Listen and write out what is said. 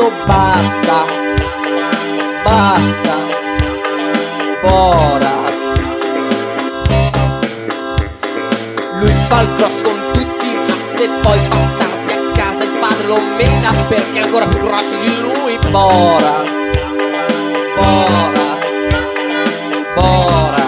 detto basta, basta, Borat. Lui fa il cross con tutti, ma se poi fa tardi a casa il padre lo mena perché è ancora più grosso di lui. Borat, Borat, Borat.